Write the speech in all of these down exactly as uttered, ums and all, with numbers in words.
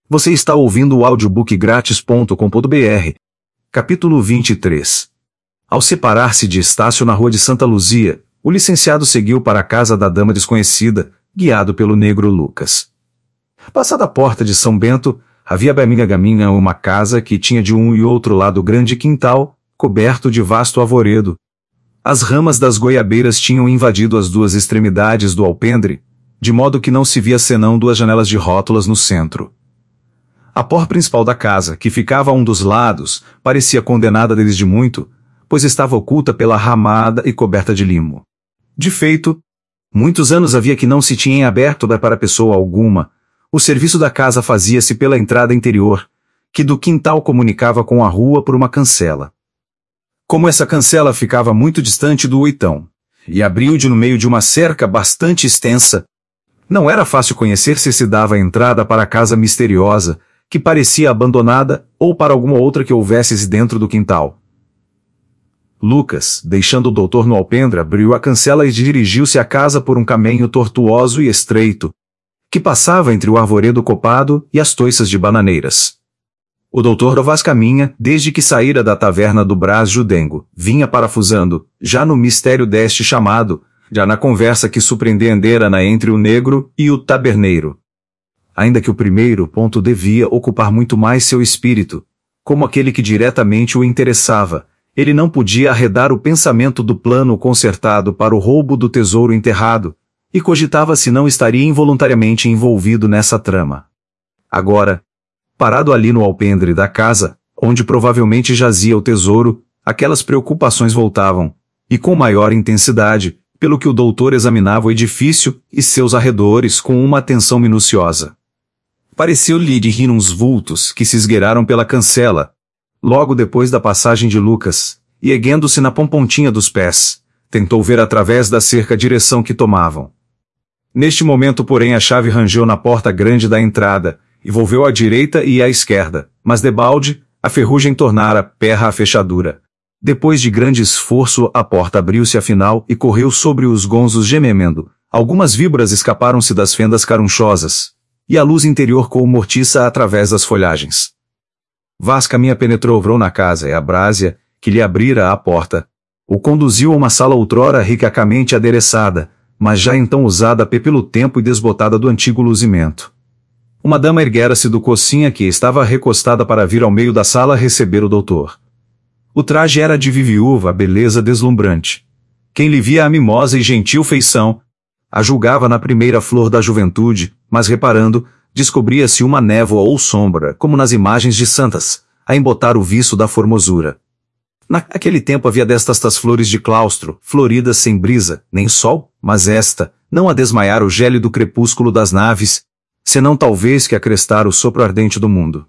Você está ouvindo o audiobook grátis ponto com ponto br. Capítulo vinte e três. Ao separar-se de Estácio na rua de Santa Luzia, o licenciado seguiu para a casa da dama desconhecida, guiado pelo negro Lucas. Passada a porta de São Bento, havia bem gaminha uma casa que tinha de um e outro lado grande quintal, coberto de vasto arvoredo. As ramas das goiabeiras tinham invadido as duas extremidades do alpendre, de modo que não se via senão duas janelas de rótulas no centro. A porta principal da casa, que ficava a um dos lados, parecia condenada desde muito, pois estava oculta pela ramada e coberta de limo. De feito, muitos anos havia que não se tinha aberto para pessoa alguma. O serviço da casa fazia-se pela entrada interior, que do quintal comunicava com a rua por uma cancela. Como essa cancela ficava muito distante do oitão, e abriu-de no meio de uma cerca bastante extensa, não era fácil conhecer se se dava a entrada para a casa misteriosa, que parecia abandonada, ou para alguma outra que houvesse dentro do quintal. Lucas, deixando o doutor no alpendre, abriu a cancela e dirigiu-se à casa por um caminho tortuoso e estreito, que passava entre o arvoredo copado e as toiças de bananeiras. O doutor Vaz caminha, desde que saíra da taverna do Brás Judengo, vinha parafusando, já no mistério deste chamado, já na conversa que surpreendera na entre o negro e o taberneiro. Ainda que o primeiro ponto devia ocupar muito mais seu espírito, como aquele que diretamente o interessava, ele não podia arredar o pensamento do plano concertado para o roubo do tesouro enterrado, e cogitava se não estaria involuntariamente envolvido nessa trama. Agora, parado ali no alpendre da casa, onde provavelmente jazia o tesouro, aquelas preocupações voltavam, e com maior intensidade, pelo que o doutor examinava o edifício e seus arredores com uma atenção minuciosa. Pareceu-lhe de rir uns vultos que se esgueiraram pela cancela, logo depois da passagem de Lucas, e erguendo-se na pompontinha dos pés, tentou ver através da cerca a direção que tomavam. Neste momento, porém, a chave rangeu na porta grande da entrada, e volveu à direita e à esquerda, mas debalde, a ferrugem tornara perra a fechadura. Depois de grande esforço, a porta abriu-se afinal e correu sobre os gonzos gemendo. Algumas víboras escaparam-se das fendas carunchosas, e a luz interior coou mortiça através das folhagens. Vaz caminha penetrou na casa e a Brásia, que lhe abrira a porta, o conduziu a uma sala outrora ricamente adereçada, mas já então usada pelo tempo e desbotada do antigo luzimento. Uma dama erguera-se do cocinha que estava recostada para vir ao meio da sala receber o doutor. O traje era de viúva, a beleza deslumbrante. Quem lhe via a mimosa e gentil feição, a julgava na primeira flor da juventude, mas reparando, descobria-se uma névoa ou sombra, como nas imagens de santas, a embotar o viço da formosura. Naquele tempo havia destas tas flores de claustro, floridas sem brisa, nem sol, mas esta, não a desmaiar o gélido crepúsculo das naves, senão talvez que a crestar o sopro ardente do mundo.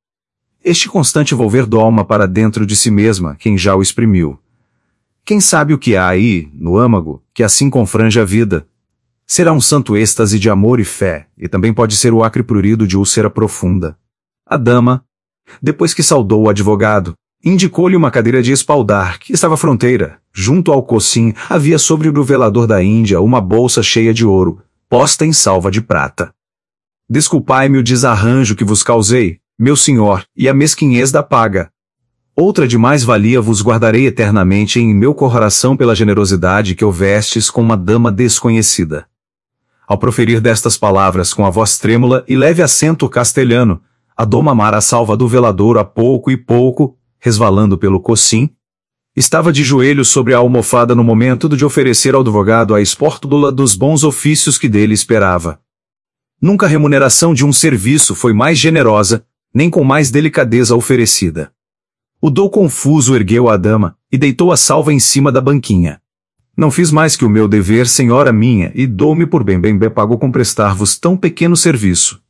Este constante volver da alma para dentro de si mesma, quem já o exprimiu. Quem sabe o que há aí, no âmago, que assim confrange a vida? Será um santo êxtase de amor e fé, e também pode ser o acre prurido de úlcera profunda. A dama, depois que saudou o advogado, indicou-lhe uma cadeira de espaldar, que estava à fronteira. Junto ao cocim, havia sobre o velador da Índia uma bolsa cheia de ouro, posta em salva de prata. Desculpai-me o desarranjo que vos causei, meu senhor, e a mesquinhez da paga. Outra de mais valia vos guardarei eternamente em meu coração pela generosidade que houvestes com uma dama desconhecida. Ao proferir destas palavras com a voz trêmula e leve acento castelhano, a doma Mara salva do velador a pouco e pouco, resvalando pelo cocim, estava de joelhos sobre a almofada no momento de oferecer ao advogado a espórtula dos bons ofícios que dele esperava. Nunca a remuneração de um serviço foi mais generosa, nem com mais delicadeza oferecida. O dou confuso ergueu a dama, e deitou a salva em cima da banquinha. Não fiz mais que o meu dever, senhora minha, e dou-me por bem bem bem pago com prestar-vos tão pequeno serviço.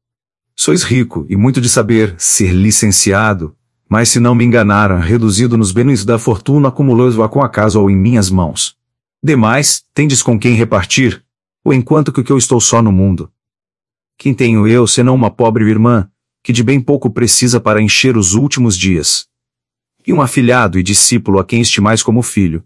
Sois rico, e muito de saber, ser licenciado, mas se não me enganaram, reduzido nos bens da fortuna acumulou-os com acaso ou em minhas mãos. Demais, tendes com quem repartir, ou enquanto que eu estou só no mundo. Quem tenho eu, senão uma pobre irmã, que de bem pouco precisa para encher os últimos dias? E um afilhado e discípulo a quem estimais como filho.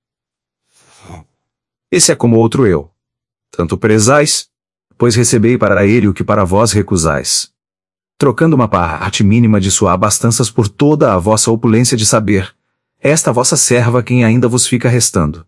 Esse é como outro eu. Tanto prezais, pois recebei para ele o que para vós recusais. trocando uma parte mínima de sua abastanças por toda a vossa opulência de saber. Esta vossa serva quem ainda vos fica restando.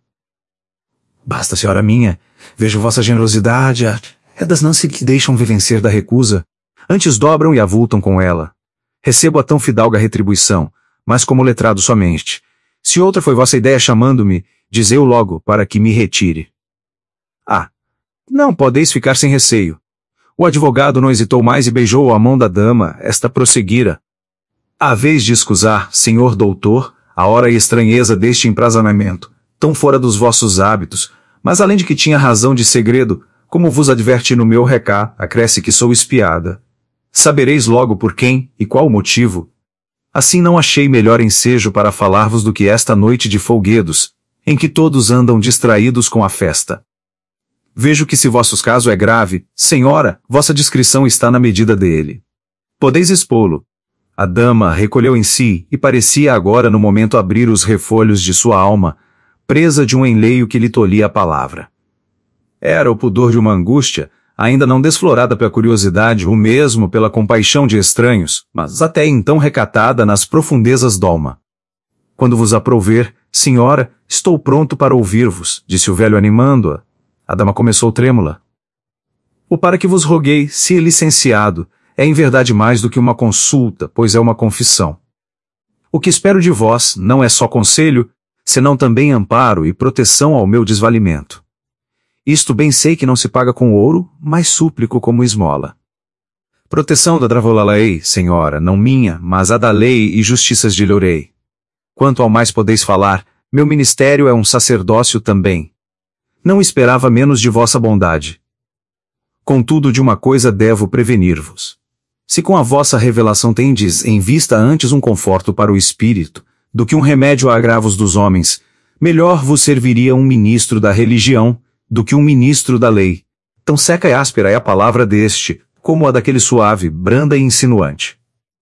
Basta, senhora minha, vejo vossa generosidade, é das não se que deixam vencer da recusa, antes dobram e avultam com ela. Recebo a tão fidalga retribuição, mas como letrado somente. Se outra foi vossa ideia chamando-me, dizei-o logo, para que me retire. Ah, não podeis ficar sem receio. O advogado não hesitou mais e beijou a mão da dama, esta prosseguira. À vez de escusar, senhor doutor, a hora e estranheza deste emprazonamento, tão fora dos vossos hábitos, mas além de que tinha razão de segredo, como vos adverti no meu recá, acresce que sou espiada. Sabereis logo por quem e qual motivo. Assim não achei melhor ensejo para falar-vos do que esta noite de folguedos, em que todos andam distraídos com a festa. Vejo que se vosso caso é grave, senhora, vossa discrição está na medida dele. Podeis expô-lo. A dama recolheu em si e parecia agora no momento abrir os refolhos de sua alma, presa de um enleio que lhe tolhia a palavra. Era o pudor de uma angústia, ainda não desflorada pela curiosidade ou mesmo pela compaixão de estranhos, mas até então recatada nas profundezas d'alma. Quando vos aprouver, senhora, estou pronto para ouvir-vos, disse o velho animando-a. A dama começou trêmula. O para que vos roguei, se licenciado, é em verdade mais do que uma consulta, pois é uma confissão. O que espero de vós não é só conselho, senão também amparo e proteção ao meu desvalimento. Isto bem sei que não se paga com ouro, mas súplico como esmola. Proteção da Dravolalei, senhora, não minha, mas a da lei e justiças de Lorei. Quanto ao mais podeis falar, meu ministério é um sacerdócio também. Não esperava menos de vossa bondade. Contudo, de uma coisa devo prevenir-vos. Se com a vossa revelação tendes em vista antes um conforto para o espírito, do que um remédio a agravos dos homens, melhor vos serviria um ministro da religião, do que um ministro da lei. Tão seca e áspera é a palavra deste, como a daquele suave, branda e insinuante.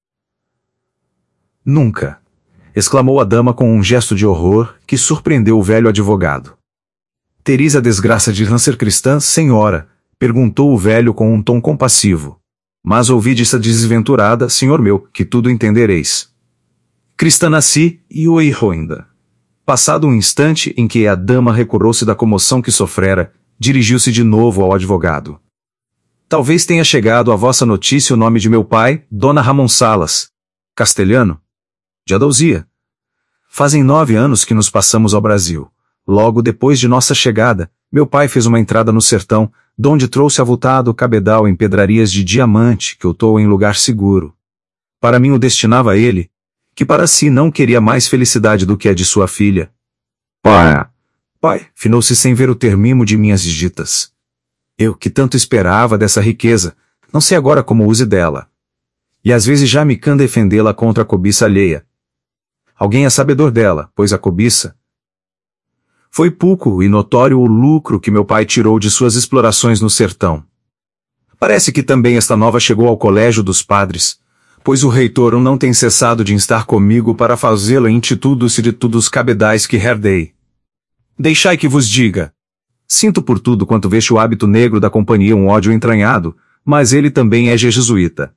Nunca! Exclamou a dama com um gesto de horror, que surpreendeu o velho advogado. Tereis a desgraça de não ser cristã, senhora? Perguntou o velho com um tom compassivo. Mas ouvide essa desventurada, senhor meu, que tudo entendereis. Cristã nasci, e o erro ainda. Passado um instante em que a dama recorreu-se da comoção que sofrera, dirigiu-se de novo ao advogado. Talvez tenha chegado à vossa notícia o nome de meu pai, Dona Ramon Salas. Castelhano? De Adalzia. Fazem nove anos que nos passamos ao Brasil. Logo depois de nossa chegada, meu pai fez uma entrada no sertão, donde trouxe avultado cabedal em pedrarias de diamante que eu tô em lugar seguro. Para mim o destinava ele, que para si não queria mais felicidade do que a de sua filha. Pai, pai, finou-se sem ver o termimo de minhas ditas. Eu, que tanto esperava dessa riqueza, não sei agora como use dela. E às vezes já me can defendê-la contra a cobiça alheia. Alguém é sabedor dela, pois a cobiça, foi pouco e notório o lucro que meu pai tirou de suas explorações no sertão. Parece que também esta nova chegou ao colégio dos padres, pois o reitor não tem cessado de instar comigo para fazê-lo em instituto-se de todos os cabedais que herdei. Deixai que vos diga. Sinto por tudo quanto veste o hábito negro da companhia um ódio entranhado, mas ele também é jesuíta.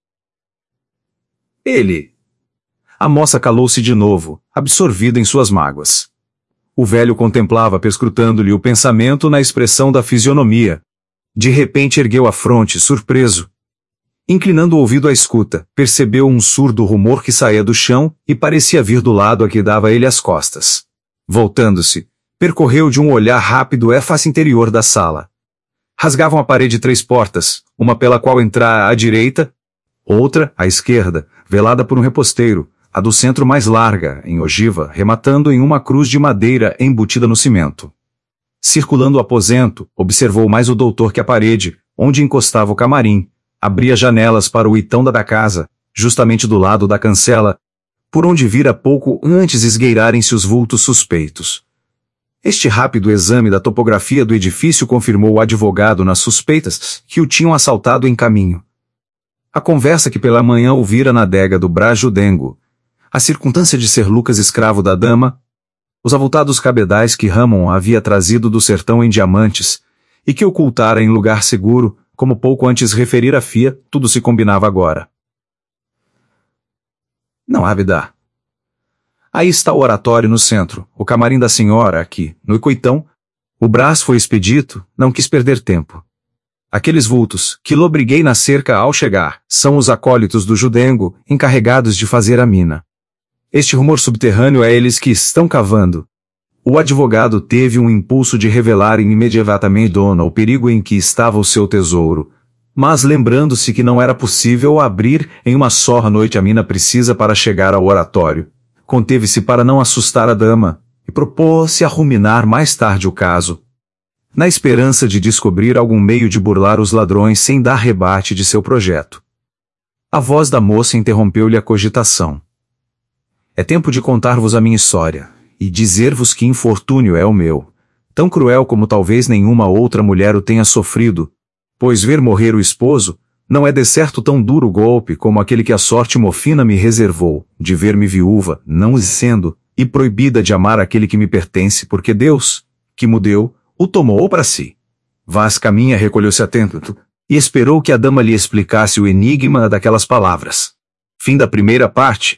Ele. A moça calou-se de novo, absorvida em suas mágoas. O velho contemplava perscrutando-lhe o pensamento na expressão da fisionomia. De repente ergueu a fronte, surpreso. Inclinando o ouvido à escuta, percebeu um surdo rumor que saía do chão e parecia vir do lado a que dava ele as costas. Voltando-se, percorreu de um olhar rápido a face interior da sala. Rasgavam a parede três portas, uma pela qual entrara à direita, outra à esquerda, velada por um reposteiro, a do centro mais larga, em ogiva, rematando em uma cruz de madeira embutida no cimento. Circulando o aposento, observou mais o doutor que a parede, onde encostava o camarim, abria janelas para o itão da casa, justamente do lado da cancela, por onde vira pouco antes esgueirarem-se os vultos suspeitos. Este rápido exame da topografia do edifício confirmou o advogado nas suspeitas que o tinham assaltado em caminho. A conversa que pela manhã ouvira na adega do Brajudengo, a circunstância de ser Lucas escravo da dama, os avultados cabedais que Ramon havia trazido do sertão em diamantes, e que ocultara em lugar seguro, como pouco antes referira a Fia, tudo se combinava agora. Não há dar. Aí está o oratório no centro, o camarim da senhora aqui, no coitão. O Brás foi expedito, não quis perder tempo. Aqueles vultos, que lobriguei na cerca ao chegar, são os acólitos do Judengo, encarregados de fazer a mina. Este rumor subterrâneo é eles que estão cavando. O advogado teve um impulso de revelar imediatamente dona o perigo em que estava o seu tesouro, mas lembrando-se que não era possível abrir em uma só noite a mina precisa para chegar ao oratório, conteve-se para não assustar a dama, e propôs-se a ruminar mais tarde o caso, na esperança de descobrir algum meio de burlar os ladrões sem dar rebate de seu projeto. A voz da moça interrompeu-lhe a cogitação. É tempo de contar-vos a minha história, e dizer-vos que infortúnio é o meu, tão cruel como talvez nenhuma outra mulher o tenha sofrido, pois ver morrer o esposo, não é de certo tão duro golpe como aquele que a sorte mofina me reservou, de ver-me viúva, não sendo, e proibida de amar aquele que me pertence, porque Deus, que me deu, o tomou para si. Vascaminha recolheu-se atento, e esperou que a dama lhe explicasse o enigma daquelas palavras. Fim da primeira parte.